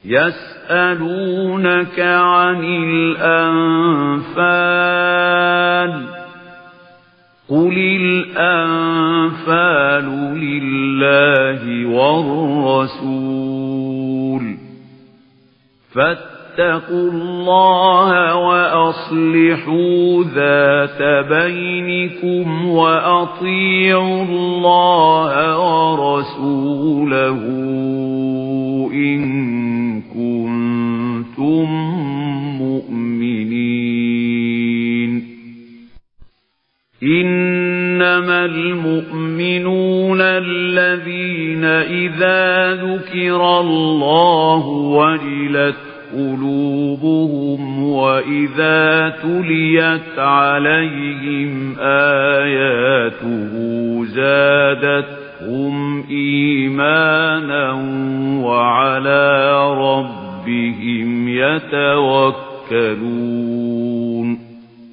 يسألونك عن الأنفال قل الأنفال لله والرسول فاتقوا الله وأصلحوا ذات بينكم وأطيعوا الله ورسوله إن كنتم مؤمنين إنما المؤمنون الذين إذا ذكر الله وجلت قلوبهم وإذا تليت عليهم آياته زادتهم إيمانا وعلى ربهم يتوكلون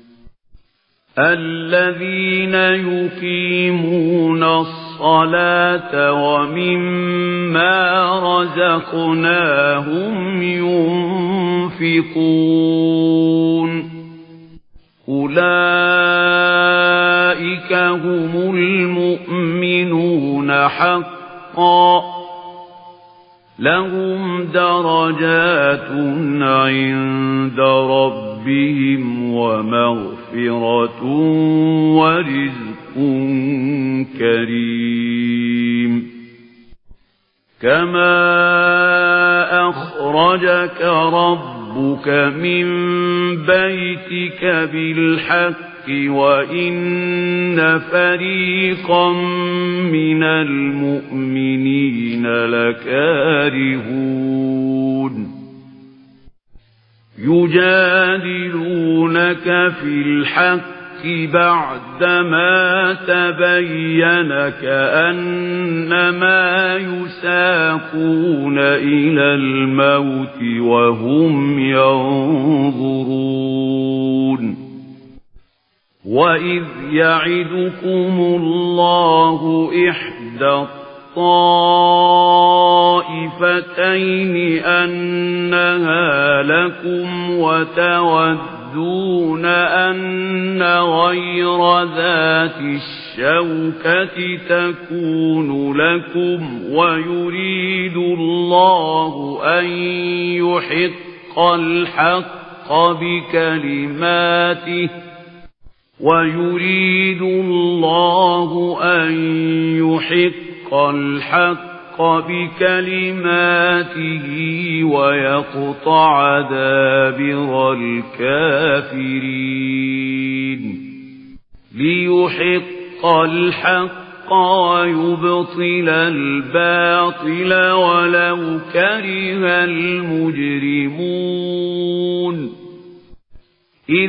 الذين يقيمون الصلاة ومما رزقناهم ينفقون أولئك هم المؤمنون حقا لهم درجات عند ربهم ومغفرة ورزق كريم كما أخرجك ربك من بيتك بالحق وإن فريقا من المؤمنين لكارهون يجادلونك في الحق بعدما تبين كأنما يساقون إلى الموت وهم ينظرون وإذ يعدكم الله إحدى الطائفتين أنها لكم وتودون أن غير ذات الشوكة تكون لكم ويريد الله أن يحق الحق بكلماته ويقطع دابر الكافرين ليحق الحق ويبطل الباطل ولو كره المجرمون إذ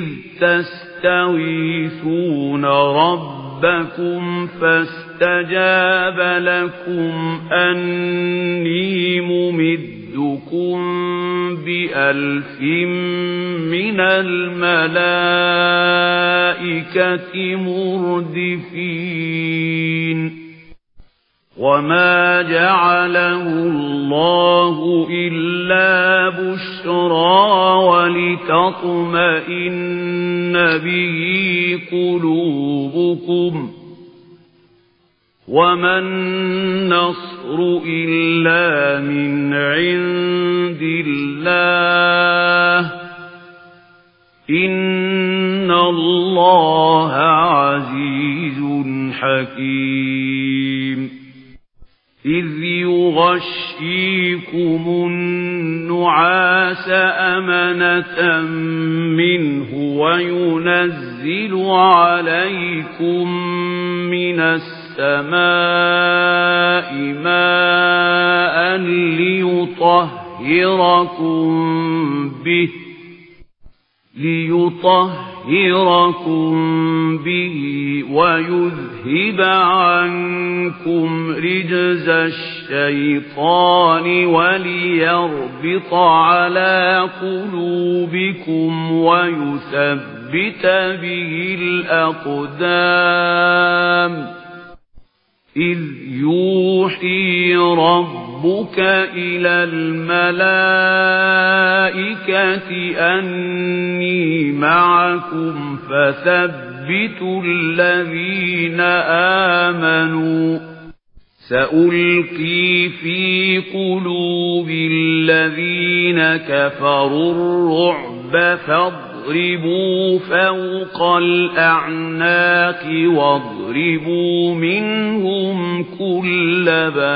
تستغيثون ربكم فاستجاب لكم أني ممدكم بألف من الملائكة مردفين وما جعله الله إلا بشرى ولتطمئن به قلوبكم وما النصر إلا من عند الله إن الله عزيز حكيم إذ يغشيكم النعاس أمنة منه وينزل عليكم من السماء ماء ليطهركم به ويذهب عنكم رجز الشيطان وليربط على قلوبكم ويثبت به الأقدام إذ يوحي ربك إلى الملائكة أني معكم فثبتوا الذين آمنوا سألقي في قلوب الذين كفروا الرعب فاضربوا فوق الأعناق واضربوا منهم كل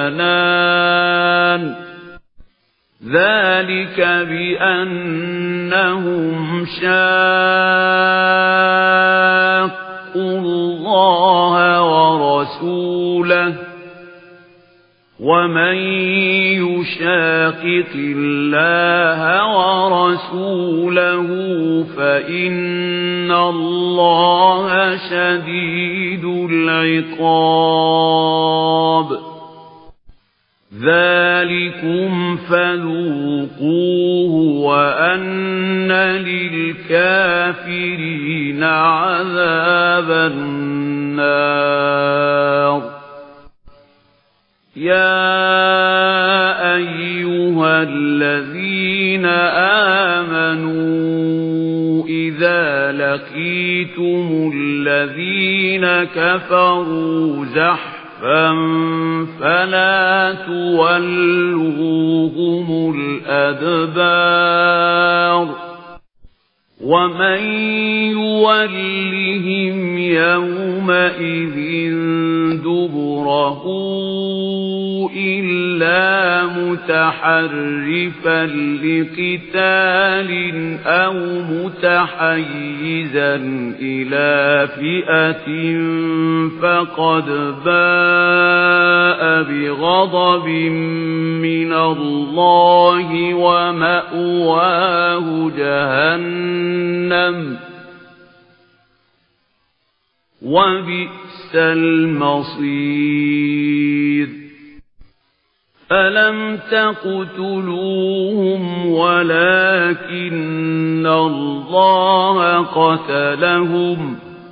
بنان ذلك بأنهم شاقوا الله ورسوله ومن يشاقق الله ورسوله فإن الله شديد العقاب ذلكم فذوقوه وأن للكافرين عذاب النار يا أيها الذين آمنوا إذا لقيتم الذين كفروا زحفا فلا تولوهم الأدبار ومن يولهم يومئذ دبره إلا متحرفا لقتال أو متحيزا إلى فئة فقد باء بغضب من الله ومأواه جهنم وبئس المصير ألم تقتلوهم ولكن الله قتلهم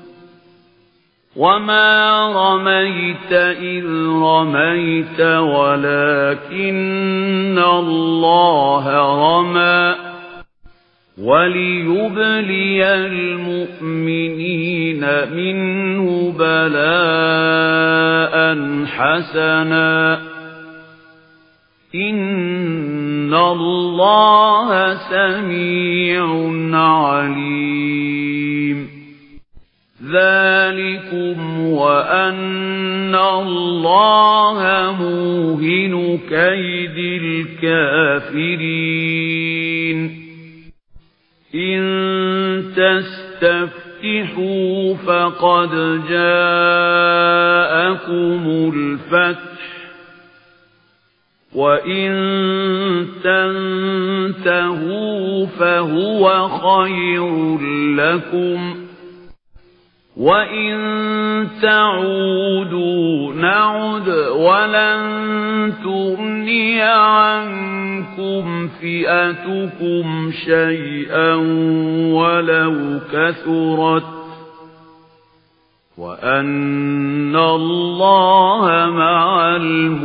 وما رميت إذ رميت ولكن الله رمى وليبلي المؤمنين منه بلاء حسنا إن الله سميع عليم ذلكم وأن الله موهن كيد الكافرين إن تستفتحوا فقد جاءكم الفتح وإن تنتهوا فهو خير لكم وإن تعودوا نعد ولن تغني عنكم فئتكم شيئا ولو كثرت وأن الله مع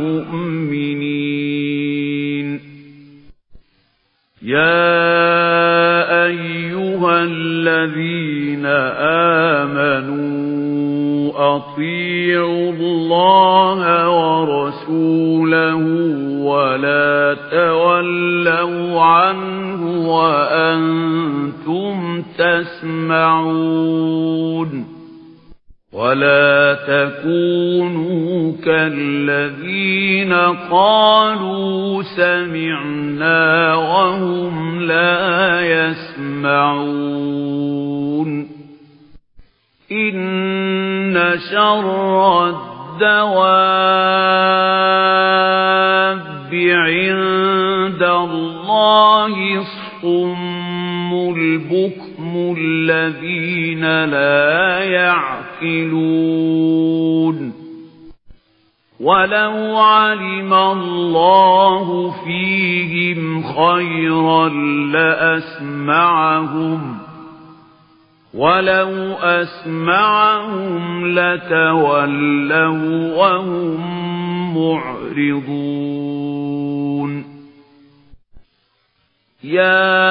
المؤمنين يا أيها الذين آمنوا أطيعوا الله ورسوله ولا تولوا عنه وأنتم تسمعون ولا تكونوا كالذين قالوا سمعنا وهم لا يسمعون إن شر الدواب عند الله الصم البكم الذين لا يعقلون ولو علم الله فيهم خيرا لأسمعهم ولو أسمعهم لتولوا وهم معرضون يا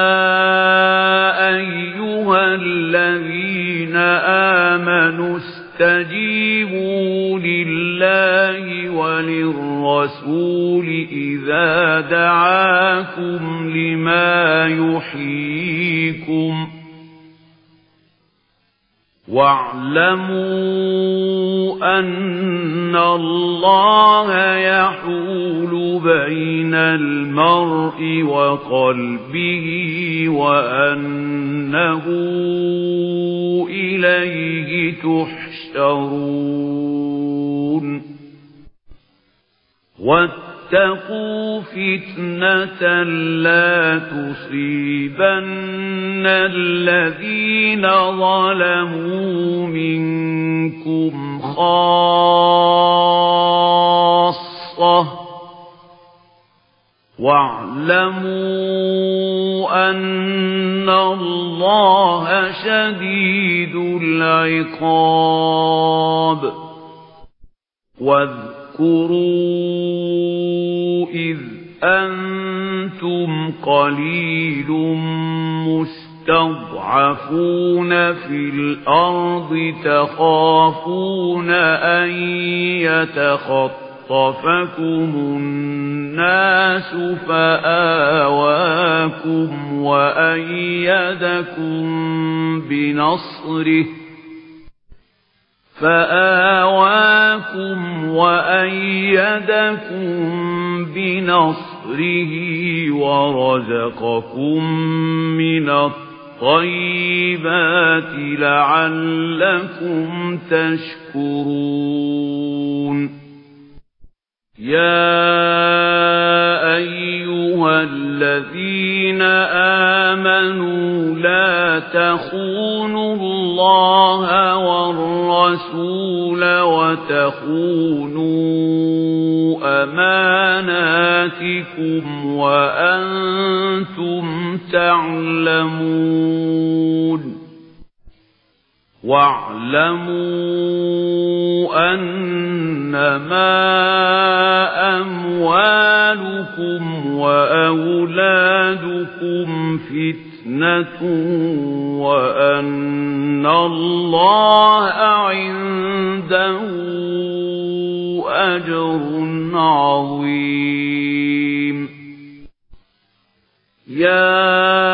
أيها الذين آمنوا استجيبوا لله وللرسول إذا دعاكم لما يحييكم واعلموا أن الله يحول بين المرء وقلبه وأنه إليه تحشرون واتقوا فتنة لا تصيبن الذين ظلموا منكم خاصة واعلموا أن الله شديد العقاب واذكروا إذ أنتم قليل مستضعفون في الأرض تخافون أن يتخطفكم الناس فآواكم وأيدكم بنصره ورزقكم من الطيبات لعلكم تشكرون يا أيها الذين آمنوا لا تخونوا الله والرسول وتخونوا أماناتكم وأنتم تعلمون واعلموا أنما أموالكم وأولادكم فتنة وأن الله عنده أجر عظيم يا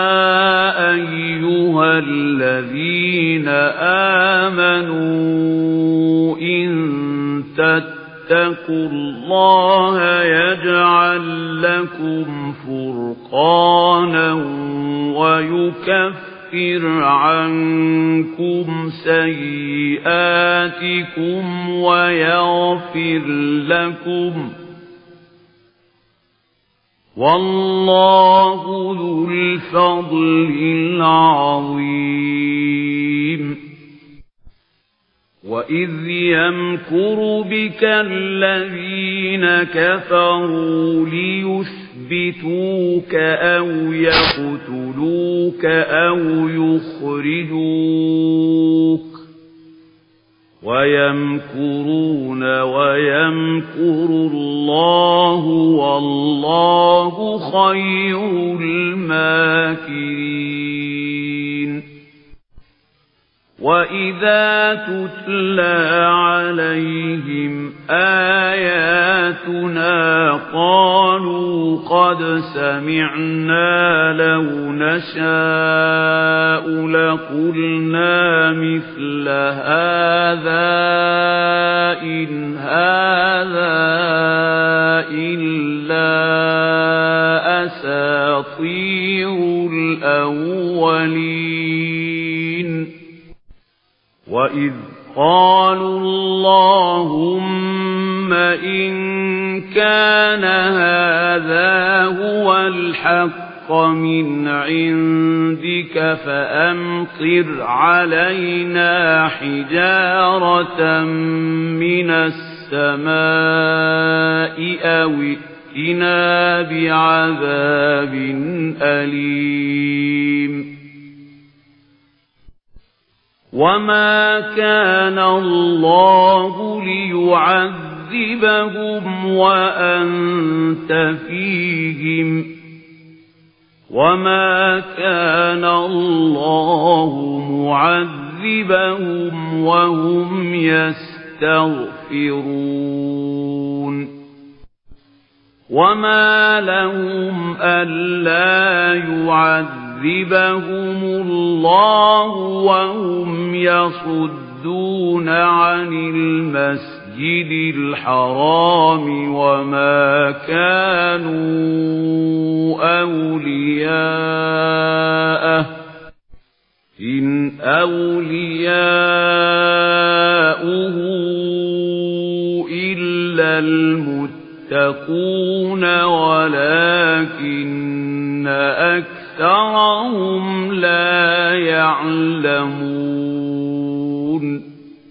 أيها الذين آمنوا إن تتقوا الله يجعل لكم فرقانا ويكفر عنكم سيئاتكم ويغفر لكم والله ذو الفضل العظيم وإذ يمكر بك الذين كفروا ليثبتوك أو يقتلوك أو يخرجوك ويمكرون ويمكر الله والله خير الماكرين وإذا تتلى عليهم آياتنا قالوا قد سمعنا لو نشاء لقلنا مثل هذا إن هذا إلا أساطير الأولين وإذ قالوا اللهم إن كان هذا هو الحق من عندك فأمطر علينا حجارة من السماء أو ائتنا بعذاب أليم وما كان الله ليعذبهم وأنت فيهم وما كان الله معذبهم وهم يستغفرون وما لهم ألا يعذبهم الله وهم يصدون عن المسجد الحرام وما كانوا أولياءه إن أولياؤه إلا المتقون ولكن أكثرهم لا يعلمون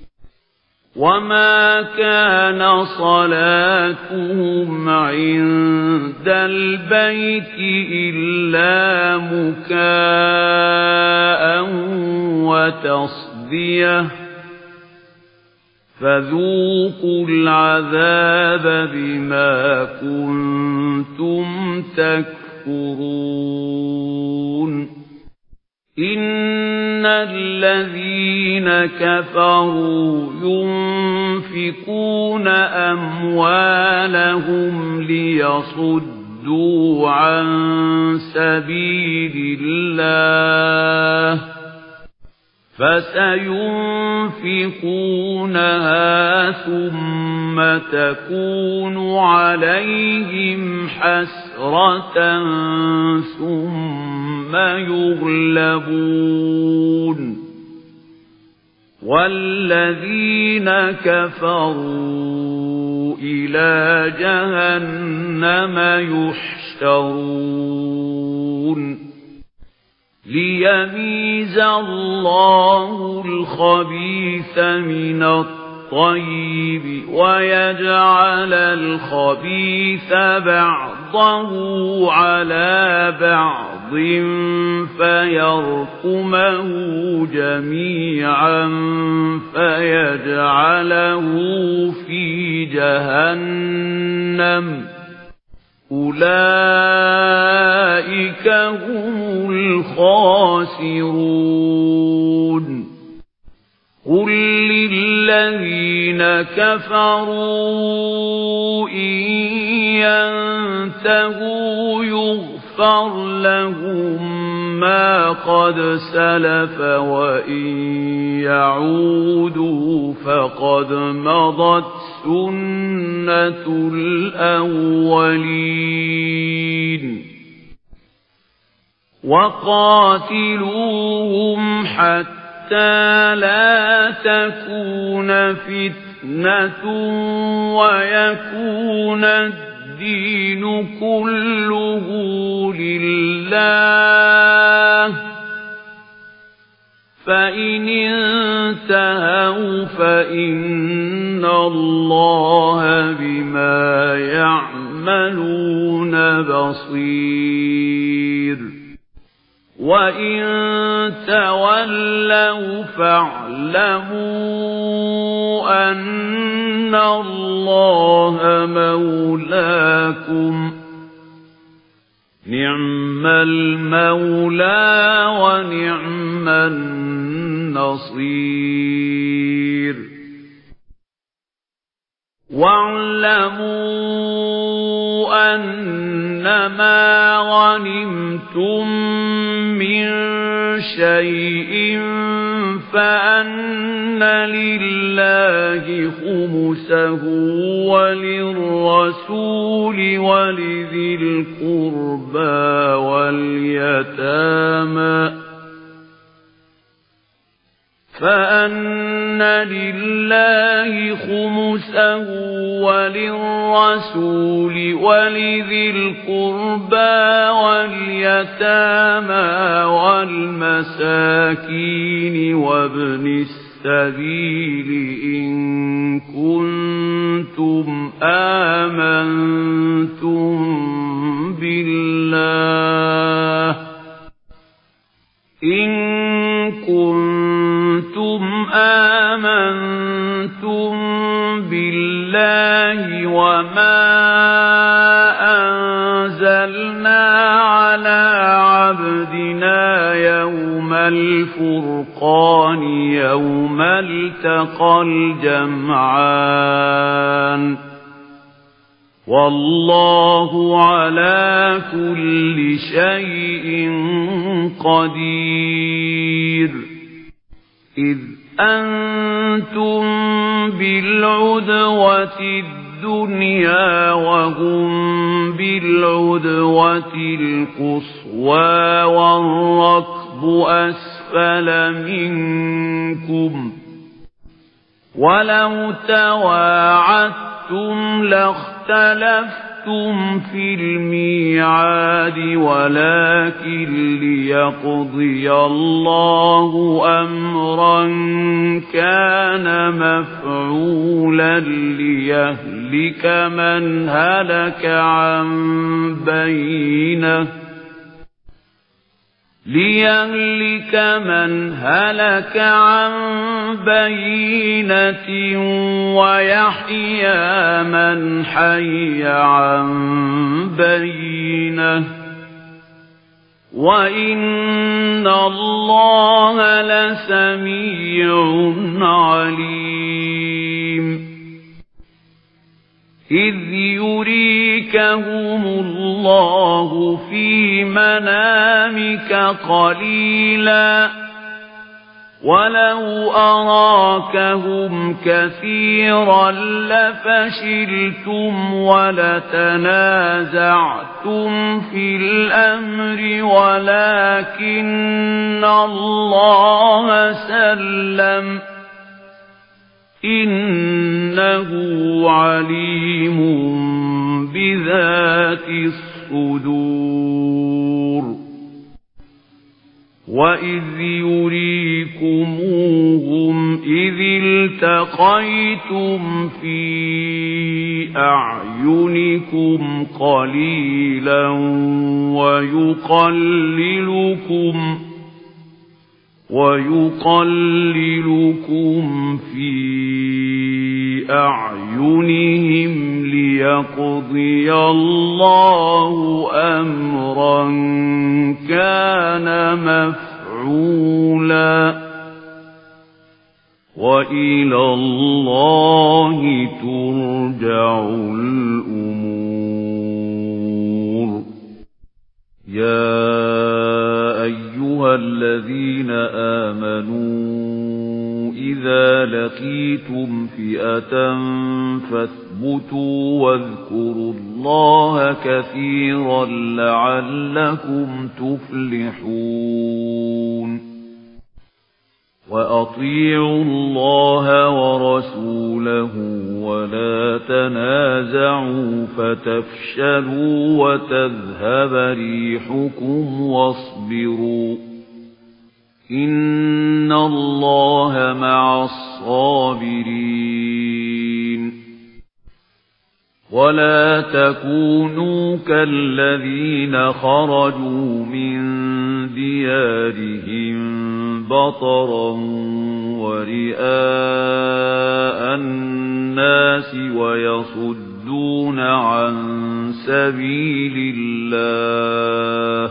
وما كان صلاتهم عند البيت إلا مكاء وتصدية فذوقوا العذاب بما كنتم تكفرون إن الذين كفروا ينفقون أموالهم ليصدوا عن سبيل الله فسينفقونها ثم تكون عليهم حسرة ثم يغلبون والذين كفروا إلى جهنم يحشرون ليميز الله الخبيث من الطيب ويجعل الخبيث بعضه على بعض فيرقمه جميعا فيجعله في جهنم أولئك هم الخاسرون قل للذين كفروا إن ينتهوا يغفر لهم ما قد سلف وإن يعودوا فقد مضت سنة الأولين وقاتلوهم حتى لا تكون فتنة ويكون الدين كله لله فإن انتهوا فإن الله بما يعملون بصير وإن تولوا فاعلموا أن الله مولاكم نعم المولى ونعم النصير واعلموا أنما غنمتم من شيء فأن لله خمسه وللرسول ولذي القربى واليتامى فأن لله خمسه وللرسول ولذي القربى واليتامى والمساكين وابن السبيل إن كنتم آمنتم بالله آمنتم بالله وما أنزلنا على عبدنا يوم الفرقان يوم التقى الجمعان والله على كل شيء قدير إذ أنتم بالعدوة الدنيا وهم بالعدوة القصوى والركب أسفل منكم ولو تواعدتم لاختلفتم في الميعاد ولكن ليقضي الله أمرا كان مفعولا ليهلك من هلك عن بينة ويحيى من حي عن بينة وإن الله لسميع عليم إذ يريكهم الله في منامك قليلا ولو أراكهم كثيرا لفشلتم ولتنازعتم في الأمر ولكن الله سلم إنه عليم بذات الصدور وإذ يريكموهم إذ التقيتم في أعينكم قليلا ويقللكم في أعينهم ليقضي الله أمرا كان مفعولا وإلى الله ترجع الأمور يا أيها الذين آمنوا إذا لقيتم فئة فاثبتوا واذكروا الله كثيرا لعلكم تفلحون وأطيعوا الله ورسوله ولا تنازعوا فتفشلوا وتذهب ريحكم واصبروا إن الله مع الصابرين ولا تكونوا كالذين خرجوا من ديارهم بطرا ورئاء الناس ويصدون عن سبيل الله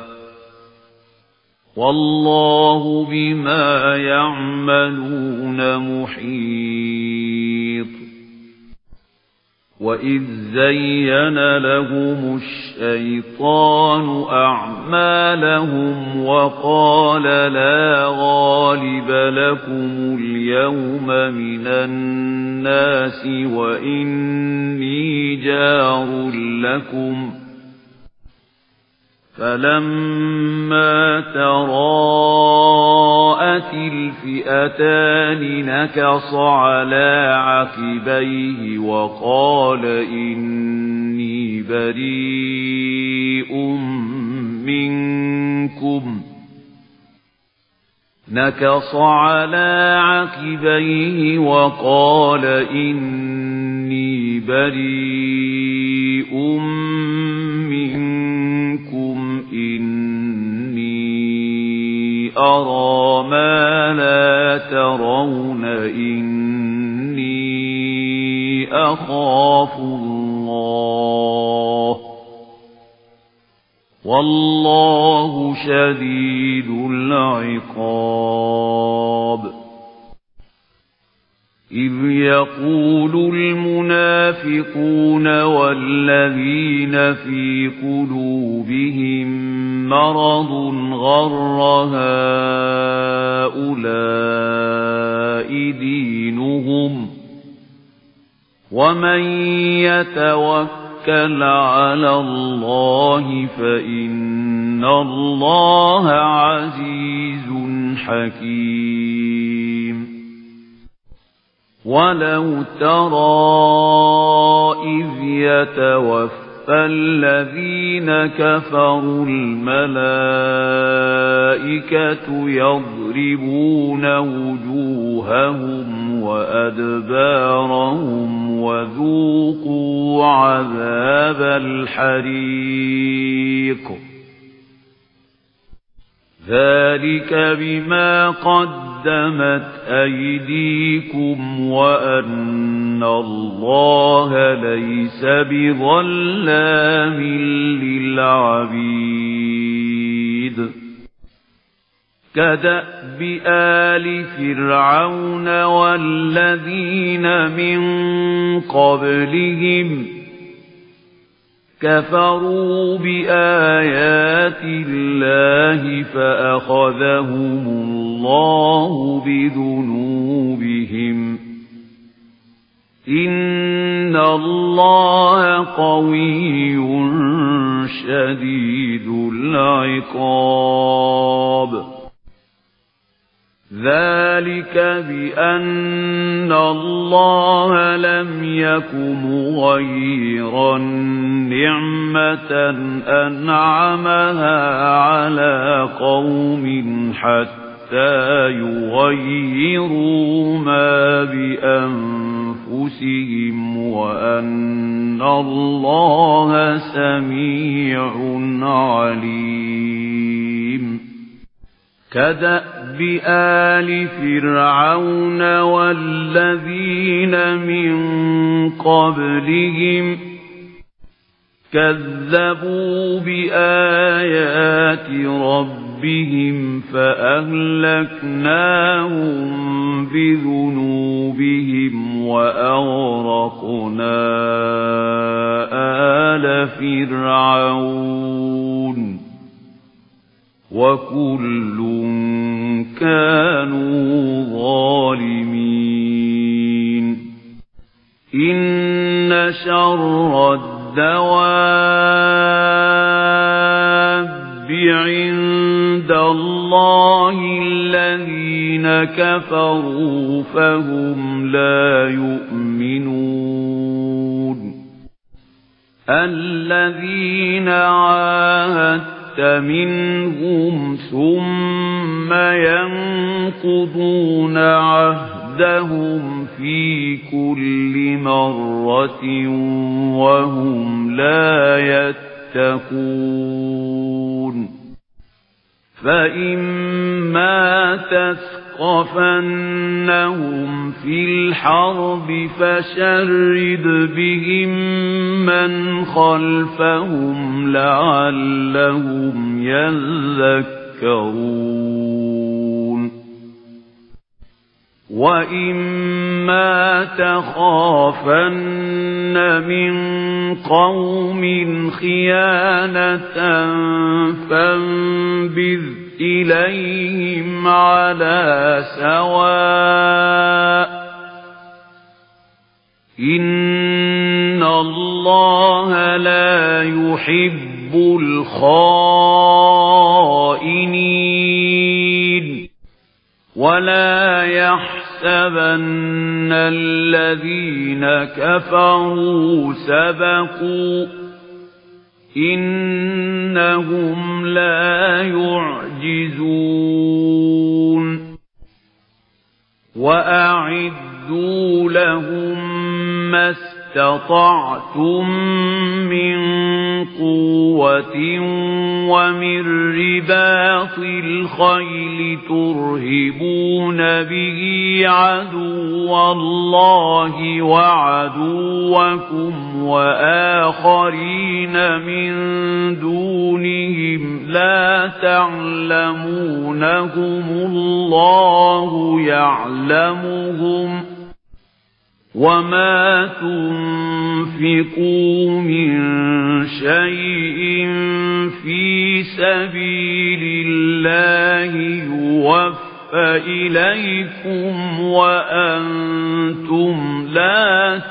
والله بما يعملون محيط وإذ زين لهم الشيطان أعمالهم وقال لا غالب لكم اليوم من الناس وإني جار لكم فلما تراءت الفئتان نكص على عقبيه وقال إني بريء منكم نكص على عقبيه وقال إني بريء منكم إني أرى ما لا ترون إني أخاف الله والله شديد العقاب إذ يقول المنافقون والذين في قلوبهم مرض غر هؤلاء دينهم ومن يتوكل على الله فإن الله عزيز حكيم ولو ترى إذ يتوفى الذين كفروا الملائكة يضربون وجوههم وأدبارهم وذوقوا عذاب الحريق ذلك بما قدمت أيديكم وأن الله ليس بظلام للعبيد كدأب آل فرعون والذين من قبلهم كفروا بآيات الله فأخذهم الله بذنوبهم إن الله قوي شديد العقاب ذلك بأن الله لم يك مغيرا نعمة أنعمها على قوم حتى يغيروا ما بأنفسهم وأن الله سميع عليم كدأب آل فرعون والذين من قبلهم كذبوا بآيات ربهم فأهلكناهم بذنوبهم وأغرقنا آل فرعون وكل كانوا ظالمين إن شر الدواب عند الله الذين كفروا فهم لا يؤمنون الذين عاهدوا منهم ثم ينقضون عهدهم في كل مرة وهم لا يتقون فإما تثقفنهم في الحرب فشرد بهم من خلفهم لعلهم يذكرون وإما تخافن من قوم خيانة فانبذ إليهم على سواء إن الله لا يحب الخائنين ولا يحسبن الذين كفروا سبقوا إنهم لا يعجزون وأعدوا لهم ما اسْتَطَعْتُم مِّن قُوَّةٍ وَمِن رِّبَاطِ الْخَيْلِ تُرْهِبُونَ بِهِ عَدُوَّ اللَّهِ وَعَدُوَّكُمْ وَآخَرِينَ مِن دُونِهِمْ لَا تَعْلَمُونَهُمُ اللَّهُ يَعْلَمُهُمْ ۚ وَمَا تُنفِقُوا مِن شَيْءٍ فِي سَبِيلِ اللَّهِ يُوَفَّ إِلَيْكُمْ وَأَنتُمْ لَا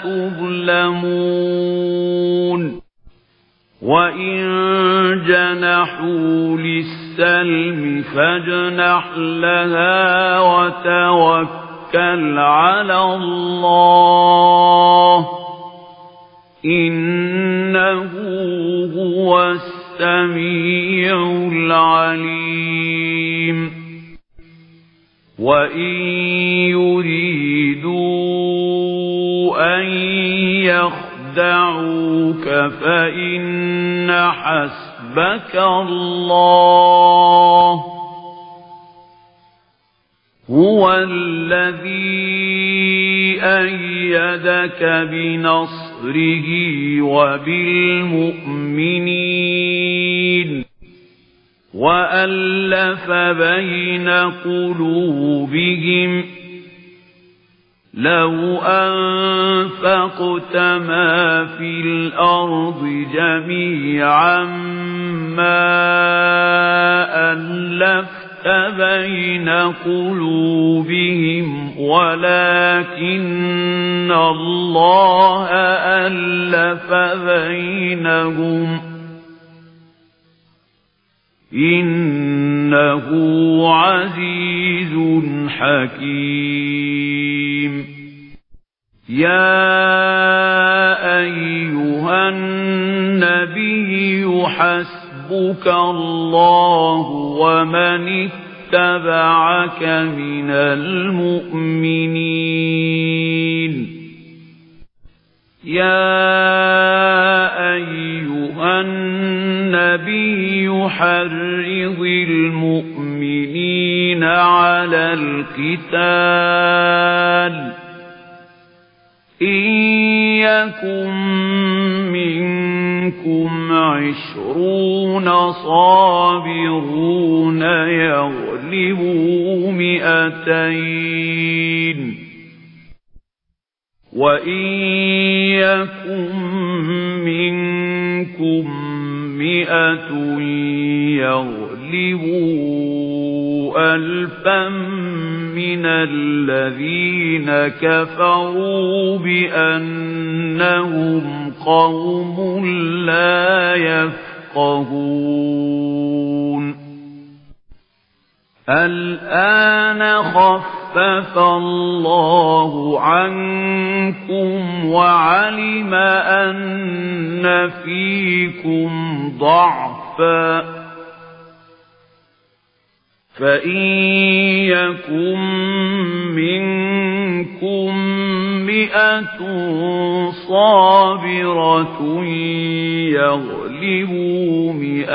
تُظْلَمُونَ وَإِن جَنَحُوا لِلسَّلْمِ فَاجْنَحْ لَهَا وَتَوَكَّلْ عَلَى اللَّهِ إِنَّهُ هُوَ السَّمِيعُ الْعَلِيمُ وَإِن يُرِيدُوا أَن يَخْدَعُوكَ فَإِنَّ حَسْبَكَ اللَّهُ هُوَ الَّذِي أَيَّدَكَ بِنَصْرِهِ وَبِالْمُؤْمِنِينَ وَأَلَّفَ بَيْنَ قُلُوبِهِمْ لَوْ أَنفَقْتَ مَا فِي الْأَرْضِ جَمِيعًا مَا أَلَّفْتَ بَيْنَ قُلُوبِهِمْ وَلَكِنَّ اللَّهَ أَلَّفَ بَيْنَهُمْ إِنَّهُ عَزِيزٌ حَكِيمٌ يَا أَيُّهَا النَّبِيُّ حَسْبُكَ اللَّهُ وَمَنِ اتَّبَعَكَ مِنَ الْمُؤْمِنِينَ يَا أَيُّهَا النَّبِيُّ حَرِّضِ الْمُؤْمِنِينَ عَلَى الْقِتَالِ إِن يَكُن مِّنكُمْ 20 صَابِرُونَ يَغْلِبُوا 200 وَإِن يَكُن مِّنكُم 100 يَغْلِبُوا 1000 مِّنَ الَّذِينَ كَفَرُوا بِأَنَّهُمْ قَوْمٌ لَّا يَفْقَهُونَ الْآنَ خَفَّفَ اللَّهُ عَنكُمْ وَعَلِمَ أَنَّ فِيكُمْ ضَعْفًا فَإِن يَكُن مِّنكُم 100 صَابِرَةٌ يَغْلِبُوا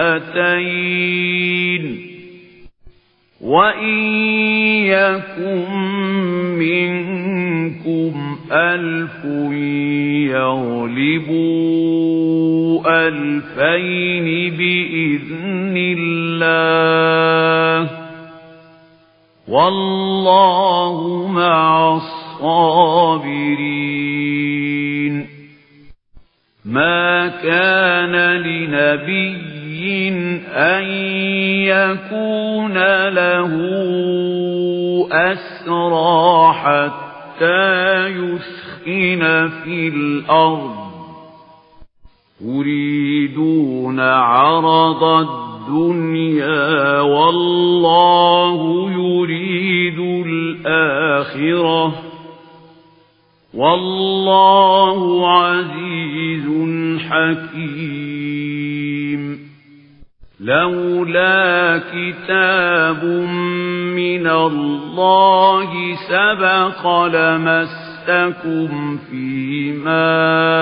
200 وَإِن يَكُن مِّنكُمْ 1000 يَغْلِبُوا 2000 بِإِذْنِ اللَّهِ وَاللَّهُ مَعَ الصَّابِرِينَ مَا كَانَ لِنَبِيٍّ أَن يَكُونَ لَهُ أَسْرَىٰ حَتَّىٰ يُثْخِنَ فِي الْأَرْضِ يُرِيدُونَ عَرَضَ الدُّنْيَا وَاللَّهُ يُرِيدُ الْآخِرَةَ وَاللَّهُ عَزِيزٌ حَكِيمٌ لولا كتاب من الله سبق لمسكم مسكم فيما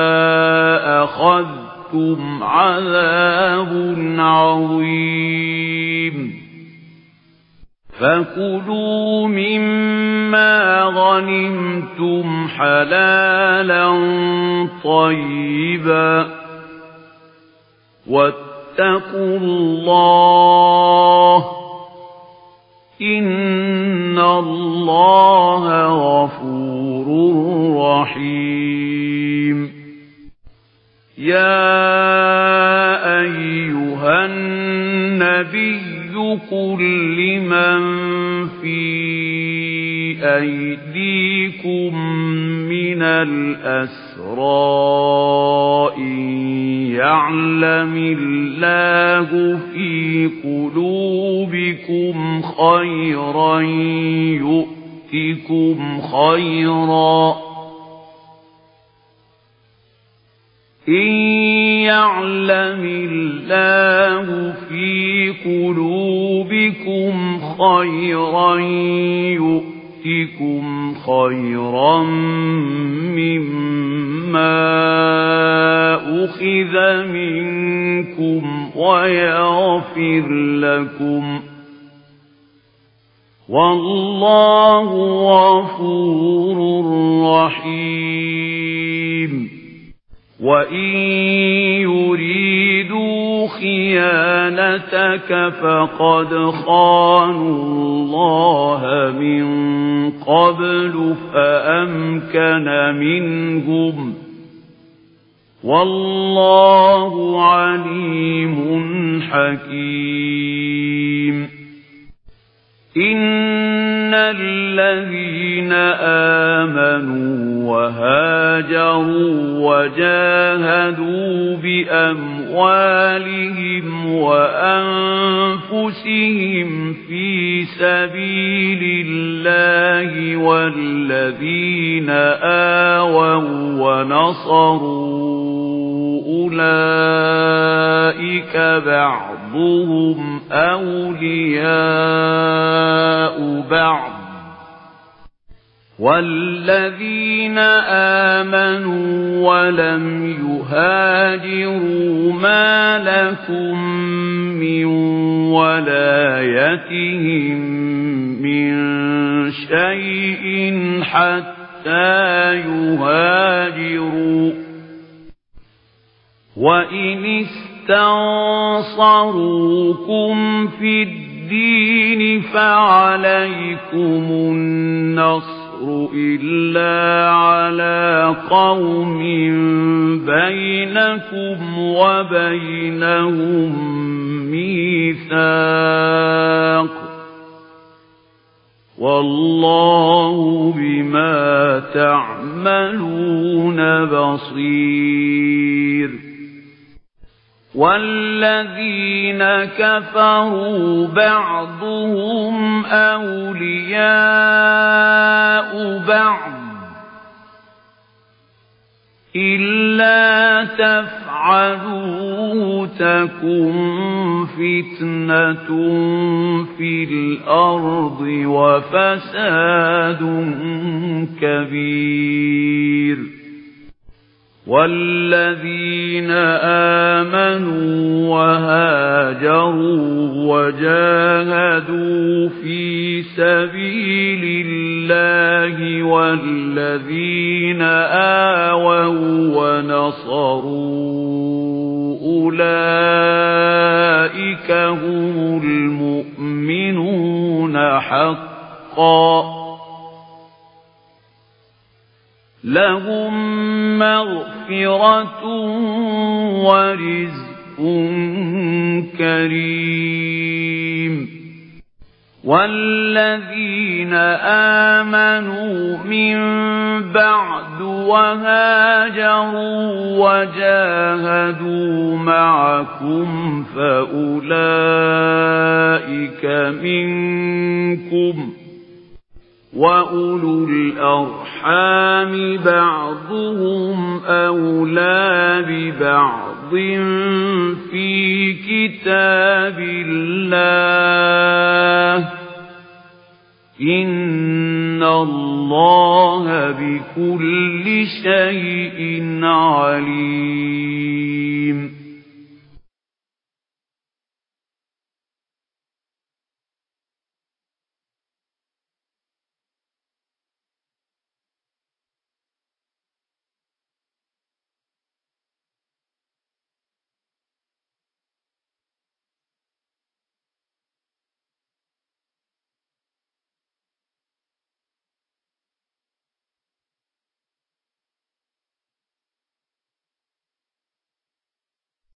أخذتم عذاب عظيم فكلوا مما غنمتم حلالا طيبا واتقوا الله إن الله غفور رحيم يا أيها النبي قل لمن في أيديكم من الأسرى إن يعلم الله في قلوبكم خيرا يؤتكم خيرا إن يعلم الله في قلوبكم خيرا يؤتكم خيرا مما أخذ منكم ويغفر لكم والله غفور رحيم وإن يريدوا خيانتك فقد خانوا الله من قبل فأمكن منهم والله عليم حكيم إن الذين آمنوا وهاجروا وجاهدوا بأموالهم وأنفسهم في سبيل الله والذين آووا ونصروا أولئك بعضهم أولياء بعض والذين آمنوا ولم يهاجروا ما لكم من ولايتهم من شيء حتى يهاجروا وإن استنصروكم في الدين فعليكم النصر إلا على قوم بينكم وبينهم ميثاق والله بما تعملون بصير والذين كفروا بعضهم أولياء بعض إلا تفعلوه تكن فتنة في الأرض وفساد كبير والذين آمنوا وهاجروا وجاهدوا في سبيل الله والذين آووا ونصروا أولئك هم المؤمنون حقا لهم مغفرة ورزق كريم والذين آمنوا من بعد وهاجروا وجاهدوا معكم فأولئك منكم وأولو الأرحام بعضهم أولى ببعض في كتاب الله إن إِنَّ اللَّهَ بِكُلِّ شَيْءٍ عَلِيمٌ